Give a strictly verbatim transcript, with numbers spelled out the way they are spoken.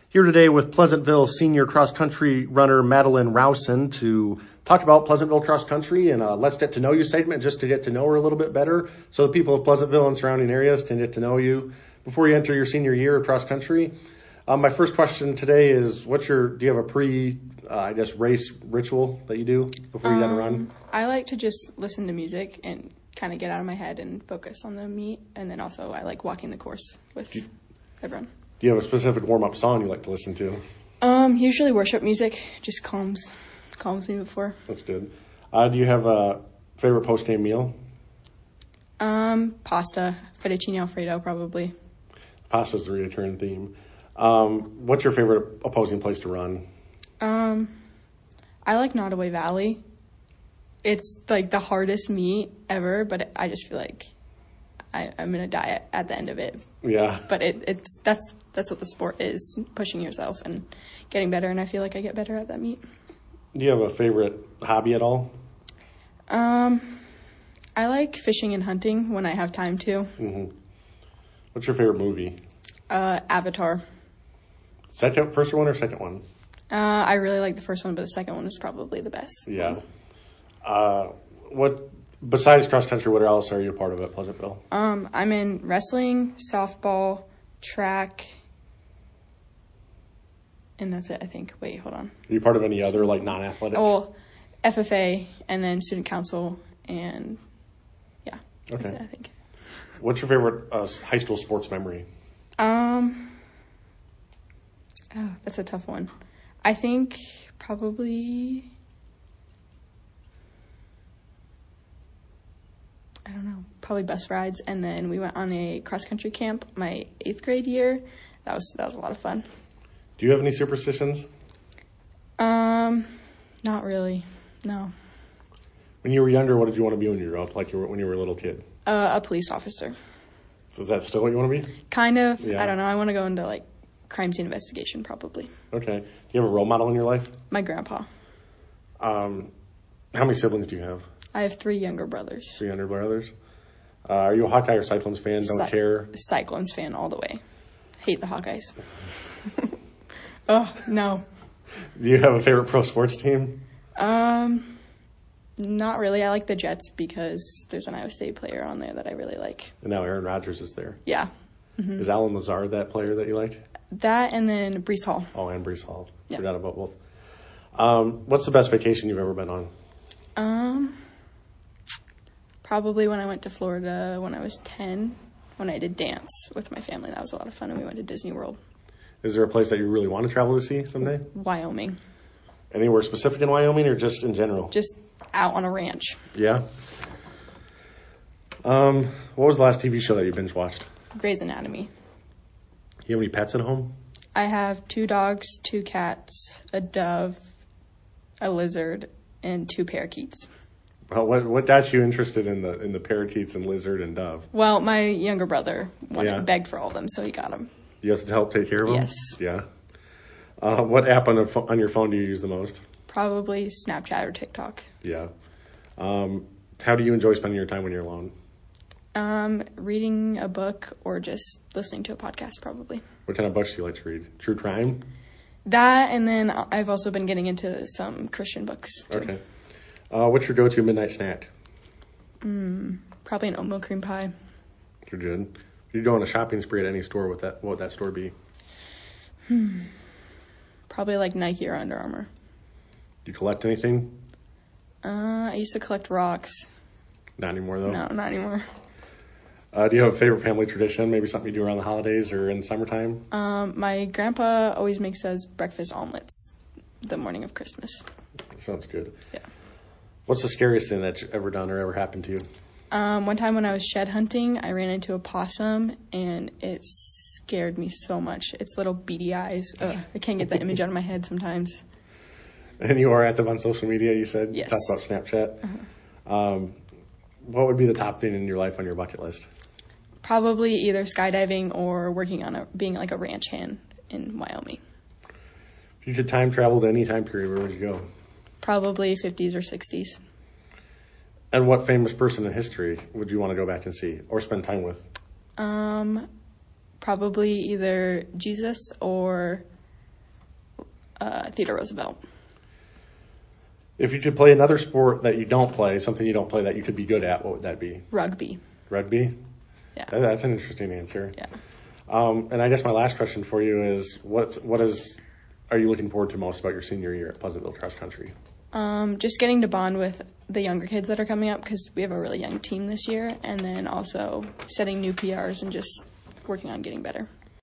Here today with Pleasantville senior cross-country runner Madeline Rowson to talk about Pleasantville cross-country and a Let's Get to Know You segment, just to get to know her a little bit better so the people of Pleasantville and surrounding areas can get to know you before you enter your senior year of cross-country. Um, my first question today is, what's your, do you have a pre, uh, I guess, race ritual that you do before you um, got to run? I like to just listen to music and kind of get out of my head and focus on the meet. And then also I like walking the course with you, everyone. Do you have a specific warm-up song you like to listen to? Um, usually worship music. Just calms calms me before. That's good. Uh, do you have a favorite post-game meal? Um, pasta. Fettuccine Alfredo, probably. Pasta's a reoccurring theme. Um, what's your favorite opposing place to run? Um, I like Nottoway Valley. It's like the hardest meet ever, but I just feel like I, I'm gonna die at, at the end of it. Yeah. But it, it's that's that's what the sport is, pushing yourself and getting better, and I feel like I get better at that meet. Do you have a favorite hobby at all? Um, I like fishing and hunting when I have time to. Mm-hmm. What's your favorite movie? Uh, Avatar. Second, first one or second one? Uh, I really like the first one, but the second one is probably the best. Yeah. Uh, what besides cross country, what else are you a part of at Pleasantville? Um, I'm in wrestling, softball, track, and that's it, I think. Wait, hold on. Are you part of any other like non-athletic? Oh, F F A, and then student council, and yeah. Okay. That's it, I think. What's your favorite uh, high school sports memory? Um. Oh, that's a tough one. I think probably, I don't know, probably bus rides. And then we went on a cross-country camp my eighth grade year. That was that was a lot of fun. Do you have any superstitions? Um, not really, no. When you were younger, what did you want to be when you grew up, like you were, when you were a little kid? Uh, a police officer. Is that still what you want to be? Kind of. Yeah. I don't know. I want to go into, like, crime scene investigation, probably. Okay. Do you have a role model in your life? My grandpa. Um, how many siblings do you have? I have three younger brothers. Three younger brothers. Uh, are you a Hawkeye or Cyclones fan? Don't Cy- care? Cyclones fan all the way. Hate the Hawkeyes. Oh, no. Do you have a favorite pro sports team? Um, not really. I like the Jets because there's an Iowa State player on there that I really like. And now Aaron Rodgers is there. Yeah. Mm-hmm. Is Alan Lazard that player that you liked? That and then Breece Hall. Oh, and Breece Hall. Yeah. Forgot about both. Um, what's the best vacation you've ever been on? Um, probably when I went to Florida when I was ten, when I did dance with my family. That was a lot of fun, and we went to Disney World. Is there a place that you really want to travel to see someday? Wyoming. Anywhere specific in Wyoming or just in general? Just out on a ranch. Yeah. Um, what was the last T V show that you binge watched? Grey's Anatomy. You have any pets at home? I have two dogs, two cats, a dove, a lizard, and two parakeets. Well, what what got you interested in the in the parakeets and lizard and dove? Well, my younger brother wanted, Yeah. begged for all of them, so he got them. You have to help take care of them? Yes. Yeah. Uh, what app on, the pho- on your phone do you use the most? Probably Snapchat or TikTok. Yeah. Um, how do you enjoy spending your time when you're alone? Um, reading a book or just listening to a podcast, probably. What kind of books do you like to read? True crime? That, and then I've also been getting into some Christian books, too. Okay. Uh, what's your go-to midnight snack? Mm, probably an oatmeal cream pie. You're good. If you go on a shopping spree at any store, what that what would that store be? Hmm. Probably like Nike or Under Armour. Do you collect anything? Uh, I used to collect rocks. Not anymore, though? No, not anymore. Uh, do you have a favorite family tradition? Maybe something you do around the holidays or in summertime? Um, my grandpa always makes us breakfast omelets the morning of Christmas. Sounds good. Yeah. What's the scariest thing that's ever done or ever happened to you? Um, one time when I was shed hunting, I ran into a possum, and it scared me so much. Its little beady eyes. Ugh, I can't get that image out of my head sometimes. And you are active on social media, you said? Yes. You talked about Snapchat. Uh-huh. Um, what would be the top thing in your life on your bucket list? Probably either skydiving or working on a being like a ranch hand in Wyoming. If you could time travel to any time period, where would you go? Probably fifties or sixties. And what famous person in history would you want to go back and see or spend time with? Um, probably either Jesus or uh, Theodore Roosevelt. If you could play another sport that you don't play, something you don't play that you could be good at, what would that be? Rugby. Rugby? Yeah. That- That's an interesting answer. Yeah. Um, and I guess my last question for you is, what what is are you looking forward to most about your senior year at Pleasantville Cross Country? Um, just getting to bond with the younger kids that are coming up because we have a really young team this year, and then also setting new P Rs and just working on getting better.